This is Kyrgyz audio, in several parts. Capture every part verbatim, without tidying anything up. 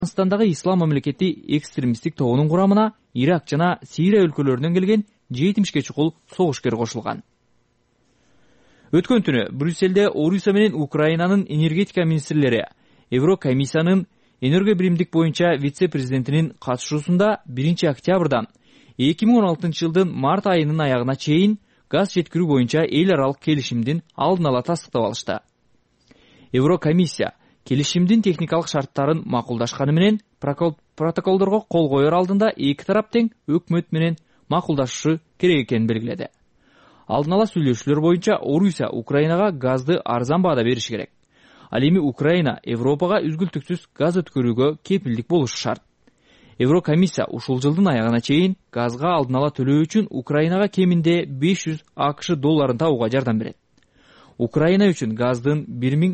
Афганистандагы Ислам мамлекети экстремисттик тобунун курамына Ирак жана Сирия өлкөлөрүнөн келген жетимишке чукул согушкер кошулган. Өткөн түнү Брюссельде Орусия менен Украинанын энергетика министрлери Еврокомиссиянын энерго биримдик боюнча вице-президентинин катышуусунда биринчи октябрдан эки миң он алтынчы жылдын март айынын аягына чейин газ жеткирүү боюнча эл аралык келишимдин алдын ала тастыктап алышты. Еврокомиссия келишимдин техникалык шарттарын макулдашканы менен протоколдорго кол коер алдында эки тарап тең өкмөт менен макулдашышы керек экенин белгиледи. Алдын ала сүйлөшүүлөр боюнча Орусия Украинага газды арзан баада бериши керек. Ал эми Украина Европага үзгүлтүксүз газ өткөрүүгө кепилдик болушу шарт. Еврокомиссия ушул жылдын аягына чейин газга алдын ала төлөө үчүн Украинага кеминде беш жүз АКШ долларын табууга жардам берет. Украина үчүн газдын бир миң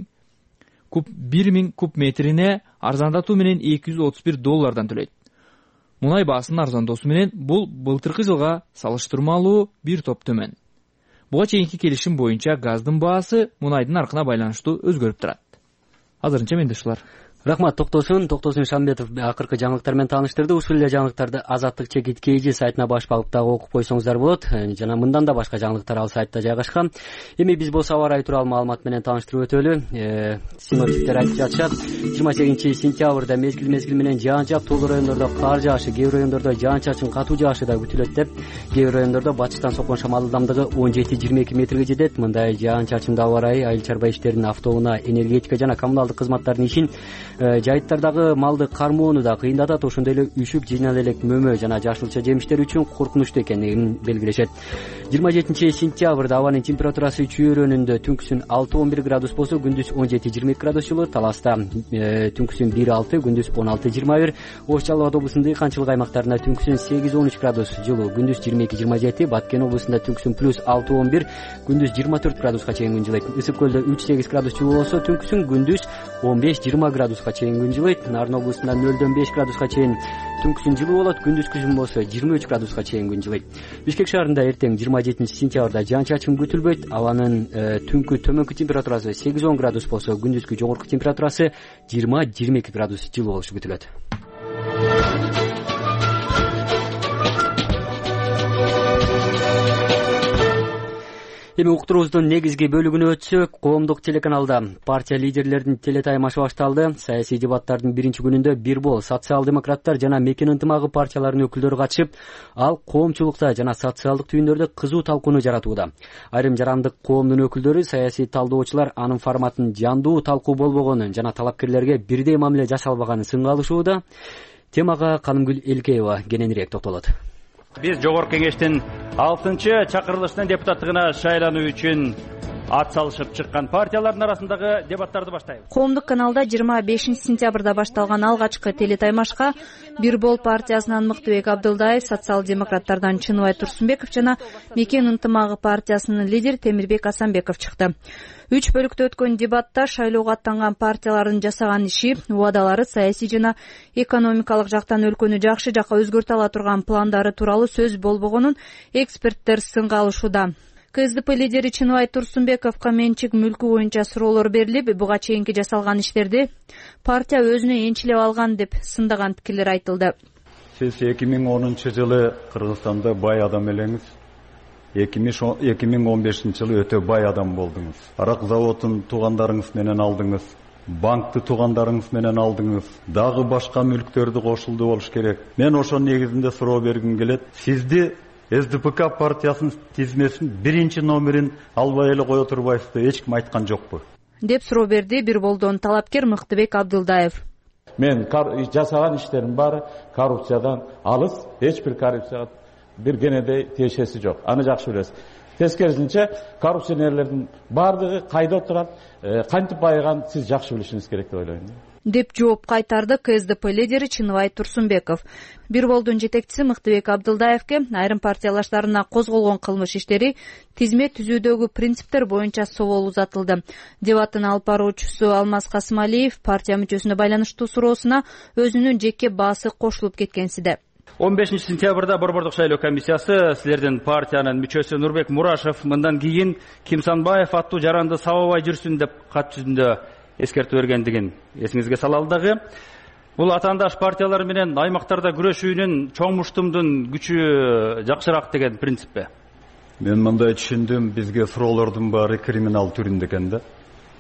куб метрине арзандатуу менен эки жүз отуз бир доллардан төлөйт. Мунай баасынын арзандоосу менен бул былтыркы жылга салыштырмалуу бир топ төмөн. Буга чейинки келишим боюнча газдын баасы мунайдын наркына байланыштуу өзгөрүп турат. Азырынча менде ушулар. Рахмат, Токтосун. Токтосун Шамбетов акыркы жаңылыктар менен тааныштырды. Ушул эле жаңылыктарды Азаттык чекит кейжи сайтына баш багып дагы окуп койсоңуздар болот. Жана мындан да башка жаңылыктар ал сайтта жайгашкан. Эми биз болсо аба ырайы тууралуу маалымат менен тааныштырып өтөлү. Синоптиктер айтып жатышат, жыйырма сегизинчи сентябрда мезгил мезгил менен жаан жаап, тоолуу райондордо кар жаашы, кээ бир райондордо жаан чачын катуу жаашы да күтүлөт деп, кээ бир райондордо батыштан соккон шамал ылдамдыгы он жети жыйырма эки метрге жетет. Мындай жаан чачындуу аба ырайы айыл чарба иштеринин автоунаа, энергетика жана коммуналдык кызматтардын ишин, жайыттардагы малды кармоону да кыйындатат. Ошондой эле үшүк, жыйнал элек мөмө жана жашылча жемиштер үчүн коркунучтуу экенин белгилешет. жыйырма жетинчи сентябрда абанын температурасы чүйөрөнүндө түнкүсүн алты он бир градус болсо, күндүз он жети жыйырма эки градус жылуу. Таласта түнкүсүн бир алты, күндүз он алты жыйырма бир. Ош Жалал абад облусунун дыйканчылык аймактарында түнкүсүн сегиз он үч градус жылуу, күндүз жыйырма эки жыйырма жети. Баткен облусунда түнкүсүн плюс алты он бир, күндүз жыйырма төрт градуска чейин күн жылыйт. Ысык көлдө үч сегиз градус жылуу болсо, түнкүсүн күндүз он беш жыйырма градуска чейин күн жылыйт. Нарын облусунда нөлдөн беш градуска чейин түнкүсүн жылуу болот, күндүз күзүн болсо жыйырма үч градуска чейин күн жылыйт. Бишкек шаарында эртең жыйырма жетинчи сентябрда жаан чачын күтүлбөйт. Абанын түнкү төмөнкү температурасы сегиз он градус болсо, күндүзкү жогорку температурасы жыйырма жыйырма эки градус жылуу болушу күтүлөт. Эми уктуруубуздун негизги бөлүгүнө өтсөк, коомдук телеканалда партия лидерлеринин телетаймашы башталды. Саясий дебаттардын биринчи күнүндө бир бол социал-демократтар жана Мекен ынтымагы партияларынын өкүлдөрү катышып, ал коомчулукта жана социалдык түйүндөрдө кызуу талкууну жаратууда. Айрым жарандык коомдун өкүлдөрү саясий талдоочулар анын форматын жандуу талкуу болбогонун жана талапкерлерге бирдей мамиле жасалбаганын сынга алышууда. Темага Канымгүл Элкеева кененирээк токтолот. Биз жогорку кеңештин алтынчы чакырылышынын депутаттыгына шайлануу үчүн ат салышып чыккан партиялардын арасындагы дебаттарды баштайбыз. Коомдук каналда жыйырма бешинчи сентябрда башталган алгачкы телетаймашка Бир бол партиясынан Мыктыбек Абдылдаев, социал-демократтардан Чыныбай Турсунбеков жана Мекен ынтымагы партиясынын лидери Темирбек Асанбеков чыкты. Үч бөлүктө өткөн дебатта шайлоого аттанган партиялардын жасаган иши, убадалары, саясий жана экономикалык жактан өлкөнү жакшы жакка өзгөртө ала турган пландары тууралуу сөз болбогонун эксперттер сынга алышууда. КСДП лидери Чыныбай Турсунбековго менчик мүлкү боюнча суроолор берилип, буга чейинки жасалган иштерди партия өзүнө энчилеп алган деп сындаган пикирлер айтылды. Сиз эки миң онунчу жылы Кыргызстанда бай адам элеңиз. эки миң он бешинчи жылы өтө бай адам болдуңуз. Арак заводун туугандарыңыз менен алдыңыз. Банкты туугандарыңыз менен алдыңыз. Дагы башка мүлктөрдү кошулду болуш керек. Мен ошонун негизинде суроо бергим келет. Сизди СДПК партиясынын тизмесин биринчи номерин албай эле кое турбайсызбы? Эч ким айткан жокпу? Деп суроо берди Бир болдон талапкер Мыктыбек Абдылдаев. Мен жасаган иштерим баары коррупциядан алыс, эч бир коррупцияга бир кенеде тиешеси жок. Аны жакшы билесиз. Тескерисинче коррупционерлердин баардыгы кайда турат, кантип байыган сиз жакшы билишиңиз керек деп ойлойм. Деп жооп кайтарды КСДП лидери Чыныбай Турсунбеков. Бир болдун жетекчиси Мыктыбек Абдылдаевке айрым партиялаштарына козголгон кылмыш иштери тизме түзүүдөгү принциптер боюнча соол узатылды. Дебаттын алып баруучусу Алмаз Касымалиев партия мүчөсүнө байланыштуу суроосуна өзүнүн жеке баасы кошулуп кеткенсиде. он бешинчи сентябрда Борбордук шайлоо комиссиясы силердин партиянын мүчөсү Нурбек Мурашев мындан кийин Кимсанбаев аттуу жаранды сабабай жүрсүн деп кат жүзүндө эскертүү бергендигин эсиңизге салалы дагы. Бул атаандаш партиялар менен аймактарда күрөшүүнүн чоң муштумдун күчү жакшыраак деген принциппи? Мен мындай түшүндүм, бизге суроолордун баары криминал түрүндө экен да.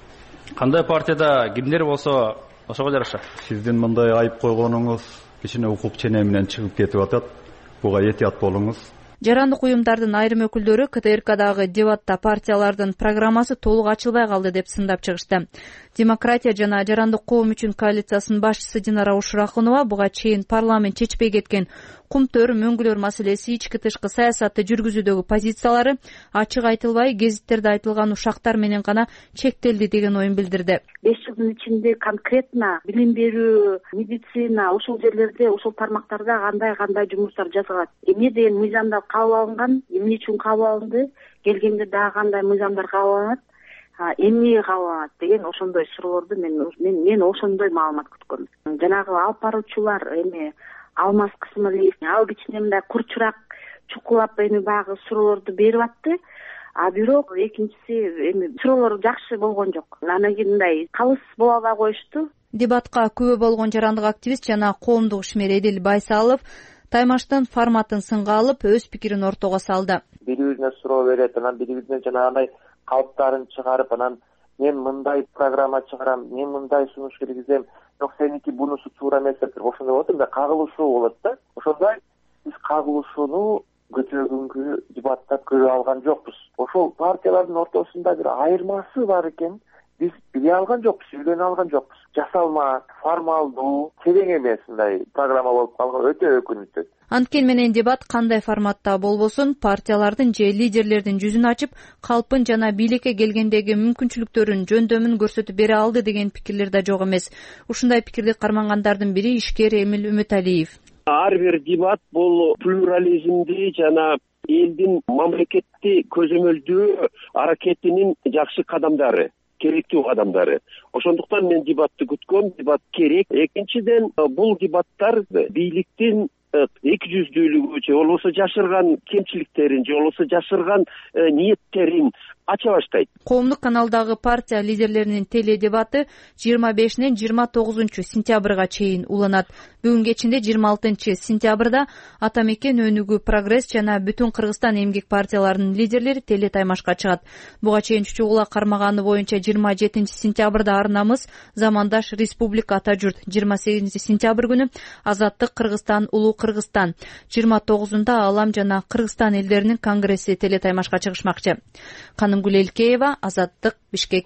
Кандай партияда кимдер болсо ошого жараша? Сиздин мындай айып койгонуңуз кичине укук ченем менен чыгып кетип атат. Буга этият болуңуз. Жарандык уюмдардын айрым өкүлдөрү КТРКдагы дебатта партиялардын программасы толук ачылбай калды деп сындап чыгышты. Демократия жана жарандык коом үчүн коалициясынын башчысы Динара Ушурахунова буга чейин парламент чечпей кеткен кумтөр, мөңгүлөр маселеси, ички тышкы саясатты жүргүзүүдөгү позициялары ачык айтылбай, гезиттерде айтылган ушактар менен гана чектелди деген оюн билдирди. беш жылдын ичинде конкретно билим берүү, медицина ушул жерлерде, ушул тармактарда кандай кандай жумуштар жасалат, эмне деген мыйзамдар кабыл алынган, эмне үчүн кабыл алынды, келгенде дагы кандай мыйзамдар кабыл алынат, эмнеге кабыл алынат деген ошондой суроолорду мен мен мен ошондой маалымат күткөм. Жанагы алып баруучулар эми Алмаз Кысмалиев ал кичине мындай курчураак чукулап эми баягы суроолорду берип атты. А бирок экинчиси эми суроолор жакшы болгон жок. Анан кийин мындай калыс боло албай коюшту. Дебатка күбө болгон жарандык активист жана коомдук ишмер Эдил Байсалов таймаштын форматын сынга алып, өз пикирин ортого салды. Бири-бирине суроо берет, анан бири-бирине жанагындай калыптарын чыгарып, анан мен мындай программа чыгарам, мен мындай сунуш киргизем, жок сеники бунусу туура эмес деп ошондой болот, мындай кагылышуу болот да. Ошондой биз кагылышууну көчөгүнгү дебатта көрө алган жокпуз. Ошол партиялардын ортосунда бир айырмасы бар экен. Биз биле алган жокпуз, үйрөнө алган жокпуз. Жасалма, формалдуу, терең эмес мындай программа болуп калган, өтө өкүнүктүү. Анткени менен дебат кандай форматта болбосун, партиялардын же лидерлердин жүзүн ачып, калпын жана бийликке келгендеги мүмкүнчүлүктөрүн, жөндөмүн көрсөтүп бере алды деген пикирлер да жок эмес. Ушундай пикирди кармангандардын бири ишкер Эмил Үмүталиев. Ар бир дебат бул плюрализмди жана элдин мамлекетти көзөмөлдөө аракетинин жакшы кадамдары, керектүү кадамдары. Ошондуктан мен дебатты күткөм, дебат керек. Экинчиден, бул дебаттар бийликтин эки жүздүүлүгү же болбосо жашырган кемчиликтерин же болбосо жашырган ниеттерин ача баштайт. Коомдук каналдагы партия лидерлеринин теле дебаты жыйырма бешинен жыйырма тогузунчу сентябрга чейин уланат. Бүгүн кечинде жыйырма алтынчы сентябрда Ата Мекен, Өнүгүү, Прогресс жана Бүтүн Кыргызстан эмгек партияларынын лидерлери теле таймашка чыгат. Буга чейин Чучугула кармаганы боюнча жыйырма жетинчи сентябрда Ар намыс, Замандаш, Республика, Ата журт, жыйырма сегизинчи сентябрь күнү Азаттык, Кыргызстан, Улуу Кыргызстан, жыйырма тогузунда Алам жана Кыргызстан элдеринин конгресси теле таймашка чыгышмакчы. Канымгүл Элкеева, Азаттык, Бишкек.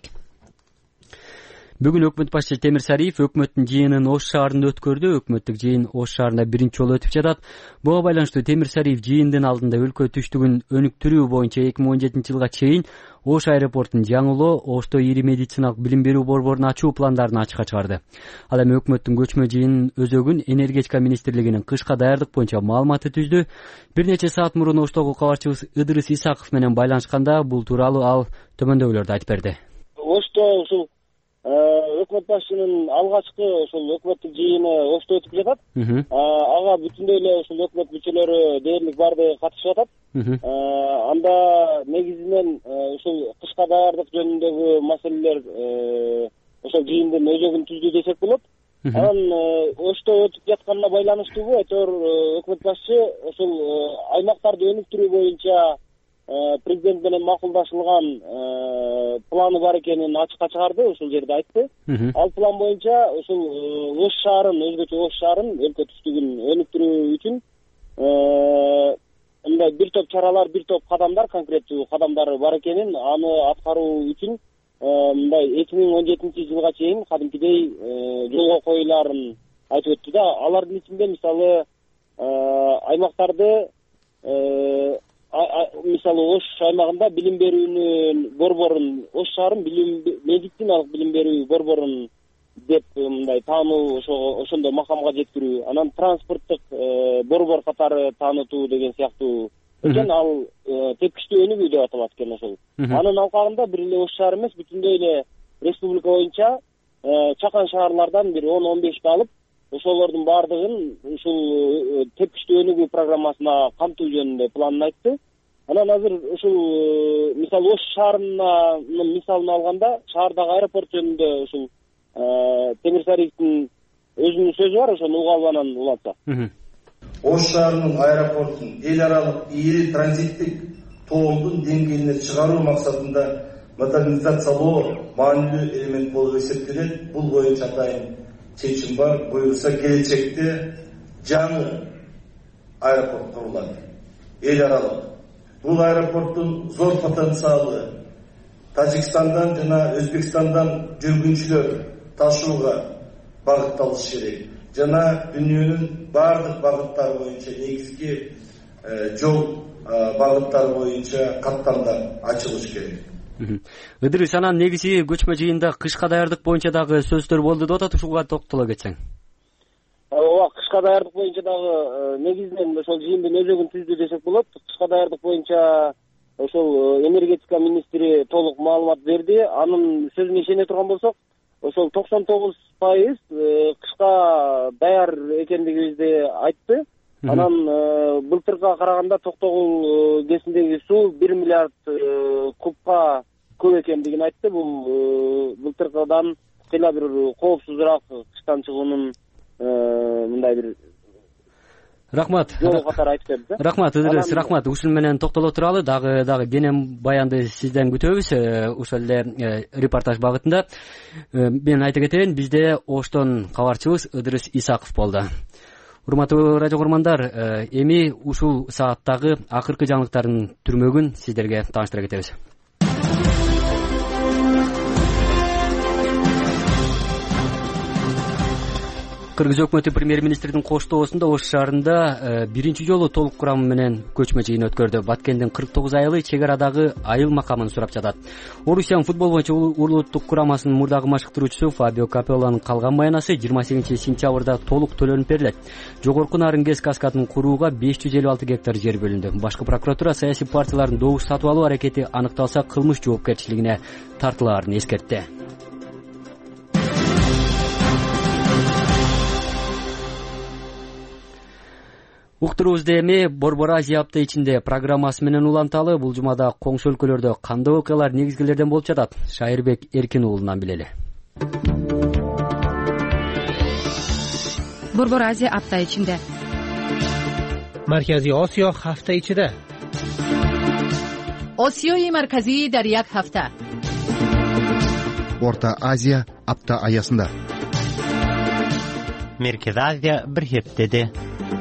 Бүгүн өкмөт башчысы Темир Сариев өкмөттүн жыйынын Ош шаарында өткөрдү. Өкмөттүк жыйын Ош шаарында биринчи жолу өтүп жатат. Буга байланыштуу Темир Сариев жыйындын алдында өлкө түштүгүн өнүктүрүү боюнча эки миң он жетинчи жылга чейин Ош аэропортун жаңылоо, Ошто ири медициналык билим берүү борборун ачуу пландарын ачыкка чыгарды. Ал эми өкмөттүн көчмө жыйынын өзөгүн энергетика министрлигинин кышка даярдык боюнча маалыматы түздү. Бир нече саат мурун Оштогу кабарчыбыз Ыдырыс Исаков менен байланышканда бул тууралуу ал төмөндөгүлөрдү айтып берди. Ошто ушул өкмөт башчынын алгачкы ушул өкмөттүк жыйыны Ошто өтүп жатат. Ага бүтүндөй эле ушул өкмөт мүчөлөрү дээрлик баардыгы катышып атат. Анда негизинен ушул кышка даярдык жөнүндөгү маселелер ошол жыйындын өзөгүн түздү десек болот. Анан Ошто өтүп жатканына байланыштуу айтор өкмөт башчы ушул аймактарды өнүктүрүү боюнча президент менен макулдашылган планы бар экенин ачыкка чыгарды, ушул жерде айтты. Ал план боюнча ушул Ош шаарын, өзгөчө Ош шаарын өлкө түштүгүн өнүктүрүү үчүн мындай бир топ чаралар, бир топ кадамдар, конкреттүү кадамдар бар экенин, аны аткаруу үчүн мындай эки миң он жетинчи жылга чейин кадимкидей жолго коюларын айтып өттү да. Алардын ичинде мисалы аймактарды мисалы Ош аймагында билим берүүнүн борборун, Ош шаарын билим медициналык билим берүү борборун деп мындай таануу, ошондой макамга жеткирүү, анан транспорттук борбор катары таанытуу деген сыяктуу экен. Ал тепкичтүү өнүгүү деп аталат экен ошол. Анын алкагында бир эле Ош шаары эмес, бүтүндөй эле республика боюнча чакан шаарлардан бир он он бешти алып, ошолордун баардыгын ушул тепкичтүү өнүгүү программасына камтуу жөнүндө планын айтты. Анан азыр ушул мисалы Ош шаарынын мисалын алганда, шаардагы аэропорт жөнүндө ушул Темир Сариевдин өзүнүн сөзү бар, ошону угуп алып анан улантса. Ош шаарынын аэропортун эл аралык ири транзиттик тоомдун деңгээлине чыгаруу максатында модернизациялоо маанилүү элемент болуп эсептелет. Бул боюнча атайын чечим бар. Буюрса келечекте жаңы аэропорт курулат. Эл аралык. Бул аэропорттун зор потенциалы Тажикстандан жана Өзбекстандан жүргүнчүлөр ташууга багытталышы керек. Жана дүйнөнүн бардык багыттары боюнча негизги жол багыттары боюнча каттамдар ачылыш керек. Ыдырыс, анан негизи көчмө жыйында кышка даярдык боюнча дагы сөздөр болду деп атат, ушуга токтоло кетсең. Ооба, кышка даярдык боюнча дагы негизинен ошол жыйындын өзөгүн түздү десек болот. Кышка даярдык боюнча ошол энергетика министри толук маалымат берди. Анын сөзүнө ишене турган болсок, ошол токсон тогуз пайыз кышка даяр экендигибизди айтты. Анан былтырга караганда Токтогул кесиндеги суу бир миллиард кубка көп экендигин айтты. Бул былтыркыдан кыйла бир коопсузураак кыштан чыгуунун мындай бир Рахмат. Рахмат, Ыдырыс, рахмат. Ушун менен токтоло туралы, дагы дагы кенен баянды сизден күтөбүз. Ушул эле репортаж багытында. Мен айта кетейин, бизде Оштон кабарчыбыз Ыдырыс Исаков болду. Урматтуу радио көрөрмандар, эми ушул сааттагы акыркы жаңылыктардын түрмөгүн сиздерге тааныштыра кетебиз. Кыргыз өкмөтү премьер-министрдин коштоосунда Ош шаарында биринчи жолу толук курамы менен көчмө жыйын өткөрдү. Баткендин кырк тогуз айылы чек арадагы айыл макамын сурап жатат. Орусиянын футбол боюнча улуттук курамасынын мурдагы машыктыруучусу Фабио Капеллонун калган маянасы жыйырма сегизинчи сентябрда толук төлөнүп берилет. Жогорку Нарынгес каскадын курууга беш жүз элүү алты гектар жер бөлүндү. Башкы прокуратура саясий партиялардын добуш сатып алуу аракети аныкталса кылмыш жоопкерчилигине тартылаарын эскертти. Уктуруубузду эми Борбор Азия апта ичинде программасы менен уланталы. Бул жумада коңшу өлкөлөрдө кандай окуялар негизгилерден болуп жатат? Шайырбек Эркин уулунан билели. Борбор Азия апта ичинде. Маркази Осиё ҳафта ичида. Осиёи марказӣ дар як ҳафта. Орта Азия апта аясында. Меркез Азия бир хептеде.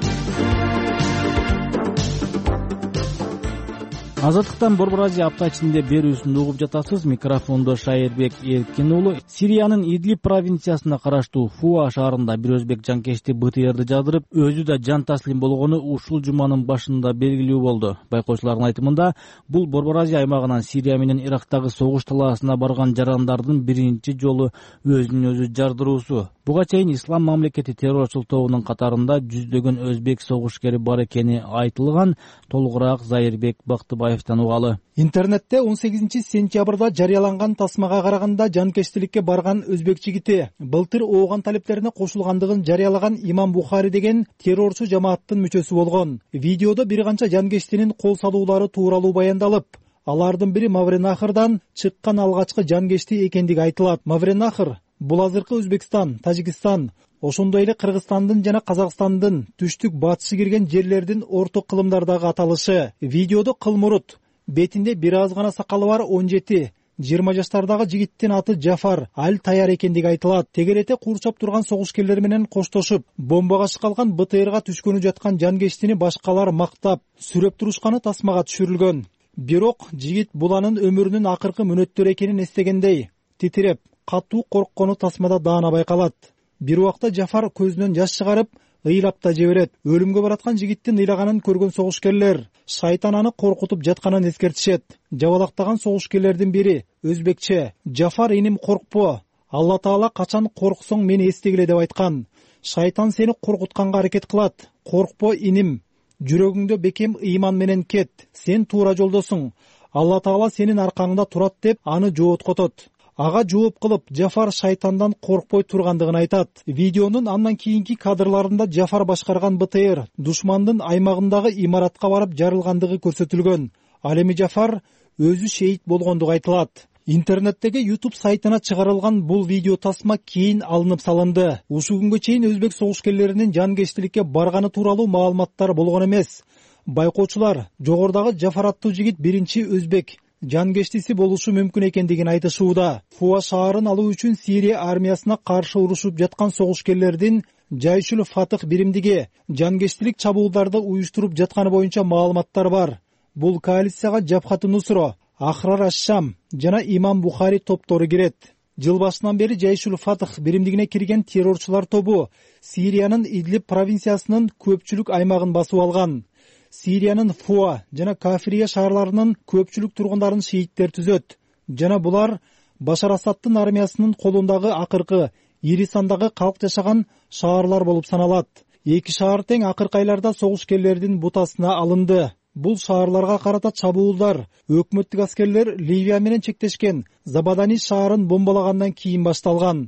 Азаттыктан Борбор Азия апта ичинде берүүсүн угуп жатасыз. Микрофондо Шайырбек Эркин уулу. Сириянын Идлиб провинциясына караштуу Фуа шаарында бир өзбек жанкечти БТРди жадырып, өзү да жан таслим болгону ушул жуманын башында белгилүү болду. Байкоочулардын айтымында, бул Борбор Азия аймагынан Сирия менен Ирактагы согуш талаасына барган жарандардын биринчи жолу өзүн өзү жардыруусу. Буга чейин Ислам мамлекети террорчул тобунун катарында жүздөгөн өзбек согушкери бар экени айтылган. Толугураак Зайырбек Бактыбаевден угалы. Интернетте он сегизинчи сентябрда жарыяланган тасмага караганда жанкечтиликке барган өзбек жигити былтыр ооган талептерине кошулгандыгын жарыялаган Имам Бухари деген террорчу жамааттын мүчөсү болгон. Видеодо бир канча жанкечтинин кол салуулары тууралуу баяндалып, алардын бири Мавренахрдан чыккан алгачкы жанкечти экендиги айтылат. Мавренахр бул азыркы Өзбекстан, Тажикстан, ошондой эле Кыргызстандын жана Казакстандын түштүк батышы кирген жерлердин орто кылымдардагы аталышы. Видеодо кылмурут, бетинде бир аз гана сакалы бар он жети жыйырма жаштардагы жигиттин аты Джафар Аль-Таяр экендиги айтылат. Тегерете курчап турган согушкерлер менен коштошуп, бомбага чыккан БТРга түшкөнү жаткан жанкечтини башкалар мактап, сүрөп турушканы тасмага түшүрүлгөн. Бирок жигит буланын өмүрүнүн акыркы мүнөттөрү экенин эстегендей, титиреп, катуу корккону тасмада даана байкалат. Бир убакта Джафар көзүнөн жаш чыгарып, ыйлап да жиберет. Өлүмгө бараткан жигиттин ыйлаганын көргөн согушкерлер шайтан аны коркутуп жатканын эскертишет. Жабалактаган согушкерлердин бири өзбекче: "Джафар иним, коркпо. Алла Таала качан корксоң мени эстегиле" деп айткан. "Шайтан сени коркутканга аракет кылат. Коркпо иним. Жүрөгүңдө бекем ыйман менен кет. Сен туура жолдосуң. Алла Таала сенин аркаңда турат" деп аны жооткотот. Ага жооп кылып, Джафар шайтандан коркпой тургандыгын айтат. Видеонун андан кийинки кадрларында Джафар башкарган БТР душмандын аймагындагы имаратка барып жарылгандыгы көрсөтүлгөн. Ал эми Джафар өзү шейит болгондугу айтылат. Интернеттеги YouTube сайтына чыгарылган бул видео тасма кийин алынып салынды. Ушул күнгө чейин өзбек согушкерлеринин жанкечтиликке барганы тууралуу маалыматтар болгон эмес. Байкоочулар жогорудагы Жафар аттуу жигит биринчи өзбек жанкечтиси болушу мүмкүн экендигин айтышууда. Фуа шаарын алуу үчүн Сирия армиясына каршы урушуп жаткан согушкерлердин Жайшул Фатых биримдиги жанкечтилик чабуулдарды уюштуруп жатканы боюнча маалыматтар бар. Бул коалицияга Жабхат Нусро, Ахрар аш-Шам жана Имам Бухари топтору кирет. Жыл башынан бери Жайшул Фатых биримдигине кирген террорчулар тобу Сириянын Идлиб провинциясынын көпчүлүк аймагын басып алган. Сириянын Фуа жана Кафирия шаарларынын көпчүлүк тургундарын шииттер түзөт. Жана булар Башар Асадтын армиясынын колундагы акыркы ири сандагы калк жашаган шаарлар болуп саналат. Эки шаар тең акыркы айларда согушкерлердин бутасына алынды. Бул шаарларга карата чабуулдар өкмөттүк аскерлер Ливия менен чектешкен Забадани шаарын бомбалагандан кийин башталган.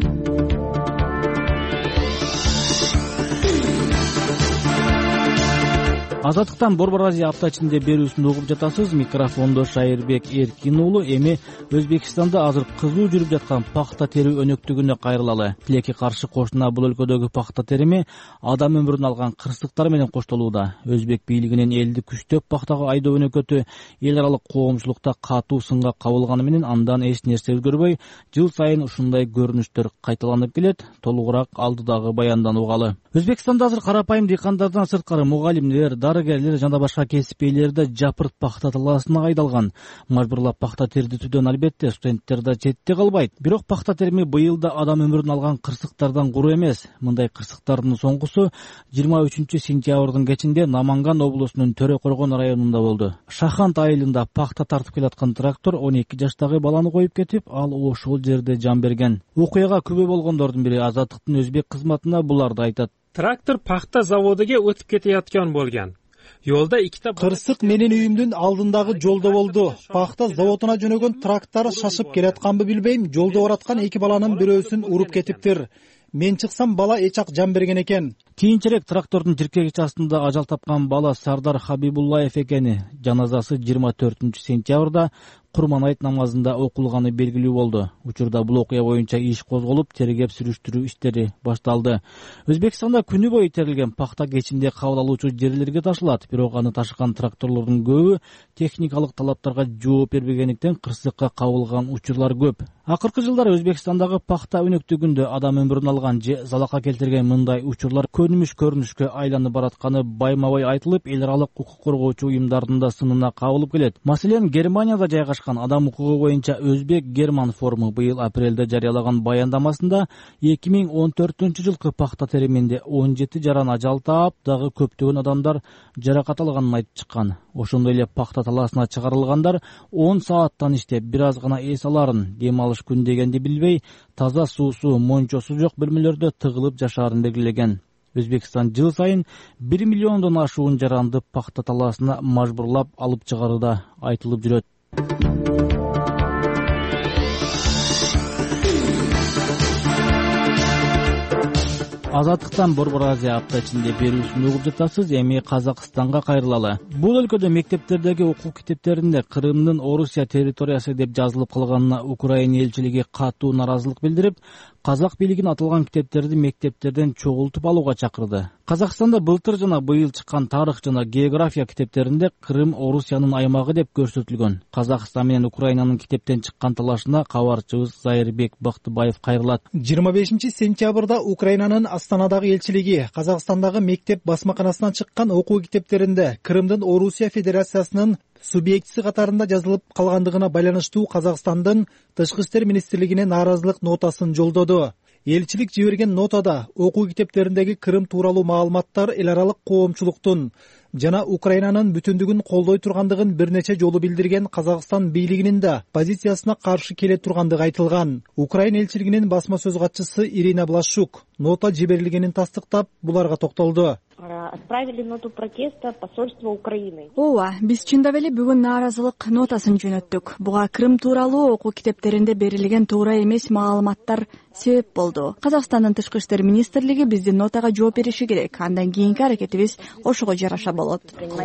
Азаттыктан Борбор Азия апта ичинде берүүсүн угуп жатасыз. Микрофондо Шайырбек Эркин уулу. Эми Өзбекстанда азыр кызуу жүрүп жаткан пахта терүү өнөктүгүнө кайрылалы. Тилекке каршы кошуна бул өлкөдөгү пахта терими адам өмүрүн алган кырсыктар менен коштолууда. Өзбек бийлигинин элди күчтөп пахтага айдоо өнөкөтү эл аралык коомчулукта катуу сынга кабылганы менен андан эч нерсе өзгөрбөй, жыл сайын ушундай көрүнүштөр кайталанып келет. Толугураак алдыдагы баяндан угалы. Өзбекстанда азыр карапайым дыйкандардан сырткары мугалимдер, дарыгерлер жана башка кесип ээлери да жапырт пахта талаасына айдалган. Мажбурлап пахта тердетүүдөн албетте студенттер да четте калбайт. Бирок пахта терими быйыл да адам өмүрүн алган кырсыктардан куру эмес. Мындай кырсыктардын соңгусу жыйырма үчүнчү сентябрдын кечинде Наманган облусунун Төрө Коргон районунда болду. Шахант айылында пахта тартып келаткан трактор он эки жаштагы баланы коюп кетип, ал ошол жерде жан берген. Окуяга күбө болгондордун бири Азаттыктын өзбек кызматына буларды айтат. Трактор пахта заводуга өтүп кетayotgan болгон. Yolda ikkita кырсык менин үйүмдүн алдындагы жолдо болду. Пахта заводуна жөнөгөн трактор шашып келатканбы билбейм, жолдо бараткан эки баланын бирөөсүн уруп кетиптир. Мен чыксам бала эчак жан берген экен. Кийинчерээк трактордун тиркегич астында ажал тапкан бала Сардар Хабибуллаев экени. Жаназасы жыйырма төртүнчү сентябрда Курман айт намазында окулганы белгилүү болду. Учурда бул окуя боюнча иш козголуп, тергеп сүрүштүрүү иштери башталды. Өзбекстанда күнү бою терилген пахта кечинде кабыл алуучу жерлерге ташылат, бирок аны ташыган тракторлордун көбү техникалык талаптарга жооп бербегендиктен кырсыкка кабылган учурлар көп. Акыркы жылдары Өзбекстандагы пахта өнөктүгүндө адам өмүрүн алган же залалга келтирген мындай учурлар көнүмүш көрүнүшкө айланып баратканы байма-бай айтылып, эл аралык укук коргоочу уюмдардын да сынына кабылып келет. Маселен, Германияда жайгашкан адам укугу боюнча Өзбек Герман форуму быйыл апрелде жарыялаган баяндамасында эки миң он төртүнчү жылкы пахта териминде он жети жаран ажал таап, дагы көптөгөн адамдар жаракат алганын айтып чыккан. Ошондой эле пахта талаасына чыгарылгандар он сааттан иштеп, бир аз гана эс аларын, дем алыш күн дегенди билбей, таза суусу, мончосу жок бөлмөлөрдө тыгылып жашаарын белгилеген. Өзбекстан жыл сайын бир миллиондон ашуун жаранды пахта талаасына мажбурлап алып чыгаруда айтылып жүрөт. Азаттыктан Борбор Азия апта ичинде берүүсүн угуп жатасыз. Эми Казакстанга кайрылалы. Бул өлкөдө мектептердеги окуу китептеринде Крымдын Орусия территориясы деп жазылып калганына Украина элчилиги катуу наразылык билдирип, казак бийлигин аталган китептерди мектептерден чогултуп алууга чакырды. Казакстанда былтыр жана быйыл чыккан тарых жана география китептеринде Крым Орусиянын аймагы деп көрсөтүлгөн. Казакстан менен Украинанын китептен чыккан талашына кабарчыбыз Зайырбек Бактыбаев кайрылат. жыйырма бешинчи сентябрда Украинанын Астанадагы элчилиги Казакстандагы мектеп басмаканасынан чыккан окуу китептеринде Крымдын Орусия Федерациясынын субъектиси катарында жазылып калгандыгына байланыштуу Казакстандын Тышкы иштер министрлигине нааразылык нотасын жолдоду. Элчилик жиберген нотада окуу китептериндеги Крым тууралуу маалыматтар эл аралык коомчулуктун жана Украинанын бүтүндүгүн колдой тургандыгын бир нече жолу билдирген Казакстан бийлигинин да позициясына каршы келе тургандыгы айтылган. Украина элчилигинин басма сөз катчысы Ирина Блашук нота жиберилгенин тастыктап, буларга токтолду. отправили ноту протеста посольство Украины. Ооба, биз чындап эле бүгүн нааразылык нотасын жөнөттүк. Буга Крым тууралуу окуу китептеринде берилген туура эмес маалыматтар себеп болду. Казакстандын тышкы иштер министрлиги биздин нотага жооп бериши керек. Андан кийинки аракетибиз ошого жараша болот.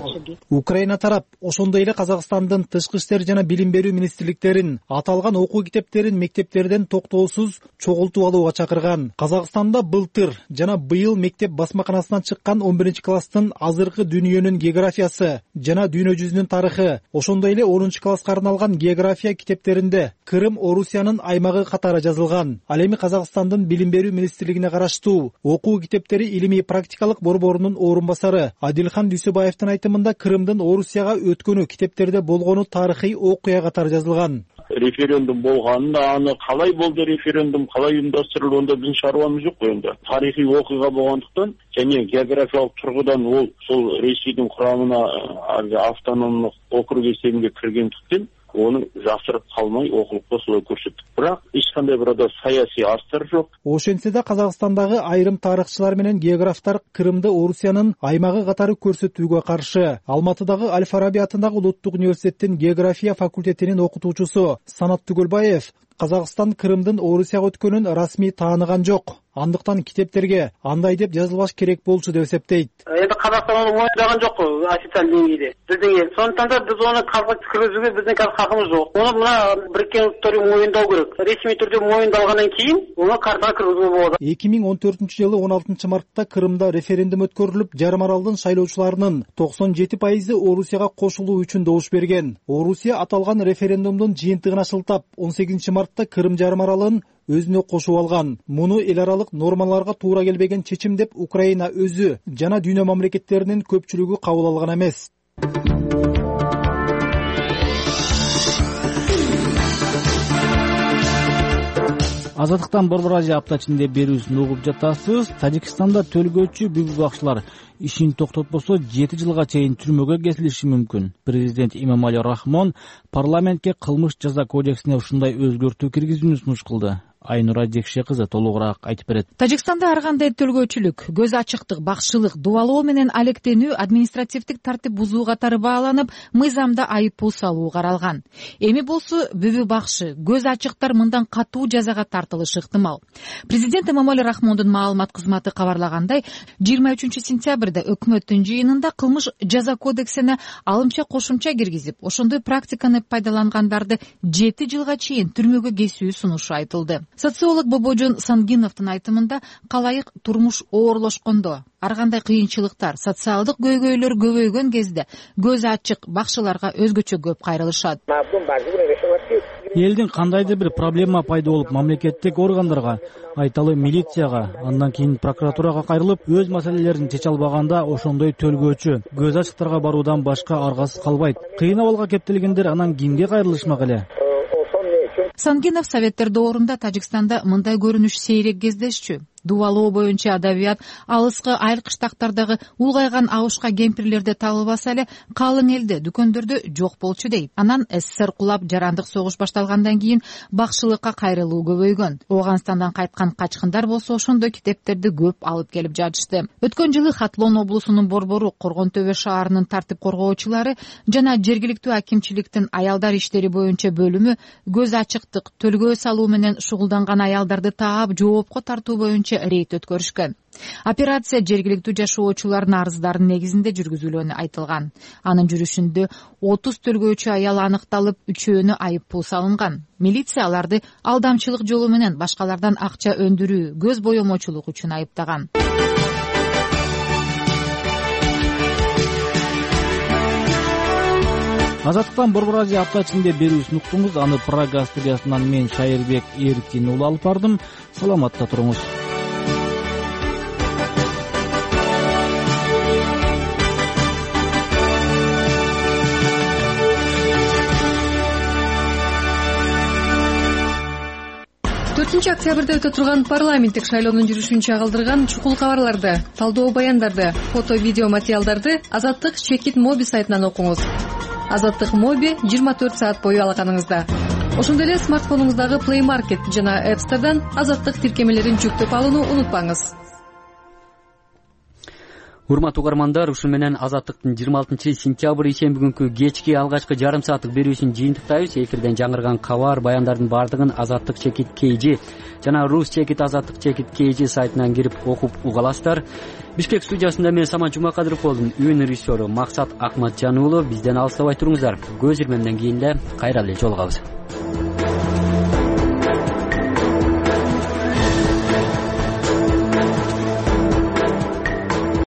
Украина тарап ошондой эле Казакстандын тышкы иштер жана билим берүү министрликтерин аталган окуу китептерин мектептерден токтоосуз чогултуп алууга чакырган. Казакстанда былтыр жана быйыл мектеп басмаканасынан чыккан он биринчи класстын азыркы дүйнөнүн географиясы жана дүйнө жүзүнүн тарыхы, ошондой эле онунчу класска арналган география китептеринде Крым Орусиянын аймагы катары жазылган. Ал эми Казакстандын билим берүү министрлигине караштуу окуу китептери илимий практикалык борборунун орун басары Адилхан Дүйсөбаевдин айтымында Крымдын Орусияга өткөнү китептерде болгону тарыхый окуя катары жазылган. Референдум болгонун да аны калай болду, референдум калай уюмдаштырылды, онда биздин шаруамыз жок кой. Онда тарыхый окуя болгондуктан және географиялык тургудан ол сол Ресейдин курамына автономдук округ эсебинде киргендиктен onu жасырып калмай окулукта солай көрсөттүк. Бирок эч кандай бир да саясий астар жок. Ошентсе да Казакстандагы айрым тарыхчылар менен географтар Крымды Орусиянын аймагы катары көрсөтүүгө каршы. Алматыдагы Аль-Фараби атындагы Улуттук университеттин география факультетинин окутуучусу Санат Түгөлбаев Казакстан Крымдын Орусияга өткөнүн расмий тааныган жок. Андыктан китептерге андай деп жазылбаш керек болчу деп эсептейт. Эми Казакстан аны мойындаган жок официалдуу деңгээлде. Биздин эл. Сондуктан да биз аны калпак киргизүүгө биздин хакыбыз жок. Муну мына Бириккен Улуттар Уюму мойындоо керек. Ресми түрдө мойындалгандан кийин муну картага киргизүүгө болот. эки миң он төртүнчү жылы он алтынчы мартта Крымда референдум өткөрүлүп, жарым аралдын шайлоочуларынын токсон жети пайызы Орусияга кошулуу үчүн добуш берген. Орусия аталган референдумдун жыйынтыгына шылтап он сегизинчи мартта Крым жарым аралын өзүнө кошуп алган. Муну эл аралык нормаларга туура келбеген чечим деп Украина өзү жана дүйнө мамлекеттеринин көпчүлүгү кабыл алган эмес. Азаттыктан Борбор Азия апта ичинде берүүсүн угуп жатасыз. Тажикстанда төлгөөчү бүбү бакчылар ишин токтотпосо жети жылга чейин түрмөгө кесилиши мүмкүн. Президент Имамали Рахмон парламентке кылмыш жаза кодексине ушундай өзгөртүү киргизүүнү сунуш кылды. Айнура Жекше кызы толугураак айтып берет. Тажикстанда ар кандай төлгөөчүлүк, көз ачыктык, бакшылык, дубалоо менен алектенүү административдик тартип бузуу катары бааланып, мыйзамда айып пул салуу каралган. Эми болсо бүбү бакшы, көз ачыктар мындан катуу жазага тартылышы ыктымал. Президент Эмомали Рахмондун маалымат кызматы кабарлагандай, жыйырма үчүнчү сентябрда өкмөттүн жыйынында кылмыш жаза кодексине алымча кошумча киргизип, ошондой практиканы пайдалангандарды жети жылга чейин түрмөгө кесүү сунушу айтылды. Социолог Бобожон Сангиновдун айтымында калайык турмуш оорлошкондо, ар кандай кыйынчылыктар, социалдык көйгөйлөр көбөйгөн кезде көз ачык бакчыларга өзгөчө көп кайрылышат. Элдин кандайдыр бир проблема пайда болуп, мамлекеттик органдарга, айталы милицияга, андан кийин прокуратурага кайрылып, өз маселелерин чече албаганда ошондой төлгөөчү көз ачыктарга баруудан башка аргасыз калбайт. Кыйын абалга кептелгендер анан кимге кайрылышмак эле? Сангинов советтер доорунда Тажикстанда мындай көрүнүш сейрек кездешчү. Дубалоо боюнча адабият алыскы айыл кыштактардагы улгайган абышка кемпирлерде табылбаса эле, калың элде, дүкөндөрдө жок болчу дейт. Анан СССР кулап, жарандык согуш башталгандан кийин бакшылыкка кайрылуу көбөйгөн. Ооганстандан кайткан качкындар болсо ошондой китептерди көп алып келип жатышты. Өткөн жылы Хатлон облусунун борбору, Коргон Төбө шаарынын тартип коргоочулары жана жергиликтүү акимчиликтин аялдар иштери боюнча бөлүмү көз ачыктык, төлгөө салуу менен шугулданган аялдарды таап, жоопко тартуу боюнча рейд өткөрүшкөн. Операция жергиликтүү жашоочулардын арыздарын негизинде жүргүзүлгөнү айтылган. Анын жүрүшүндө отуз төлгөөчү аял аныкталып, үчөөнү айып пул салынган. Милиция аларды алдамчылык жолу менен башкалардан акча өндүрүү, көз боемочулук үчүн айыптаган. Азаттыктан Борбор Азия апта ичинде берүүсүн уктуңуз. Аны Прага студиясынан мен Шайырбек Эркин уулу алып бардым. Саламатта туруңуз. төртүнчү октябрда өтө турган парламенттик шайлоонун жүрүшүн чагылдырган чукул кабарларды, талдоо баяндарды, фото видео материалдарды Азаттык Чекит Моби сайтынан окуңуз. Азаттык Моби жыйырма төрт саат бою алаканыңызда. Ошондой эле смартфонуңуздагы Play Market жана App Store'дан Азаттык тиркемелерин жүктөп алууну унутпаңыз. урматтуу угармандар, ушун менен Азаттыктын жыйырма алтынчы сентябрь ишемби күнкү кечки алгачкы жарым сааттык берүүсүн жыйынтыктайбыз. Эфирден жаңырган кабар, баяндардын баардыгын Азаттык чекит kg жана Рус чекит Азаттык чекит kg сайтынан кирип окуп уга аласыздар. Бишкек студиясында мен Самат Жумакадыров болдум. Үйүн режиссеру Максат Акматжан уулу. Бизден алыстабай туруңуздар. Көз ирмемден кийин эле кайра эле жолугабыз.